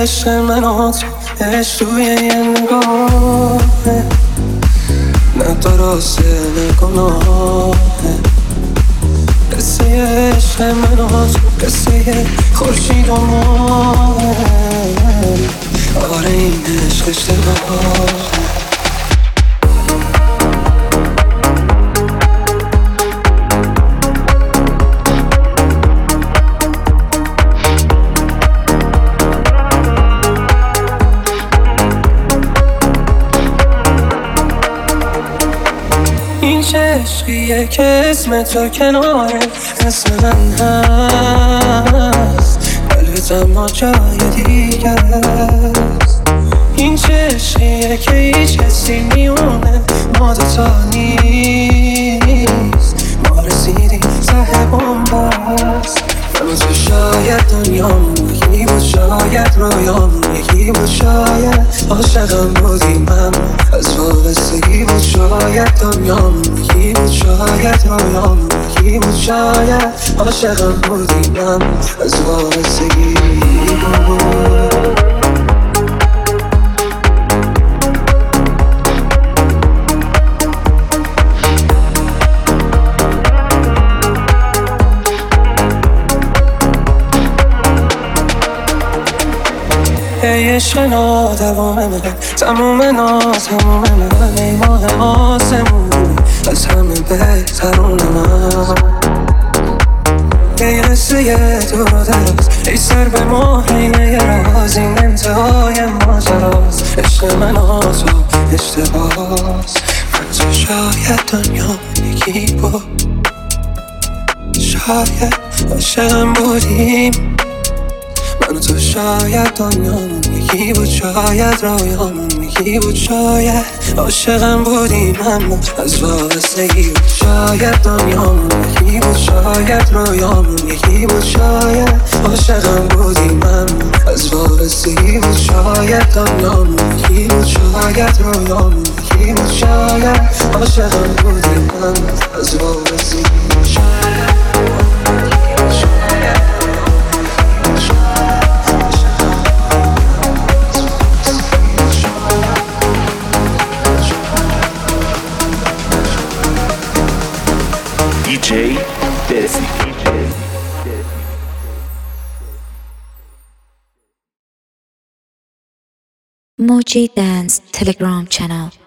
عشق من و تو عشق توی یه نگاهه، نه درسته نه گناهه. قصه عشق من و تو قصه خورشید و ماهه. آره این عشق اشتباهه. این چه عشقیه که اسم تو کناره اسم من هست، قلبت اما جای دیگه است. این چه عشقیه که هیچ کسی میونه ما دوتا نیست، ما رسیدیم ته بنبست. من و تو شاید دنیامون یکی بود، شاید رویامون یکی بود، شاید عاشقم بودیم اما از وابستگی بود. شاید دنیامون یکی بود، شاید رویامون یکی بود، شاید عاشقم بودیم اما از وابستگی بود. ای عشق نادوام من، تموم ناز تموم من، ای ماه آسمون از همه بهترون من. ای قصه دور و دراز، ای سر به مهرینه راز، این انتهای ماجراست. عشق من و تو اشتباهست. من تو شاید دنیا یکی بود، شاید عاشقم بودیم. من و تو شاید دنیامون یکی بود، شاید رویامون یکی بود، شاید عاشقم بودیم اما از وابستگی بود. شاید دنیامون یکی بود، شاید رویامون یکی بود، شاید عاشقم بودیم اما از وابستگی بود. شاید دنیامون یکی بود، شاید رویامون یکی بود، شاید عاشقم بودیم اما از وابستگی بود. DJ Desi. Moji Dance Telegram channel.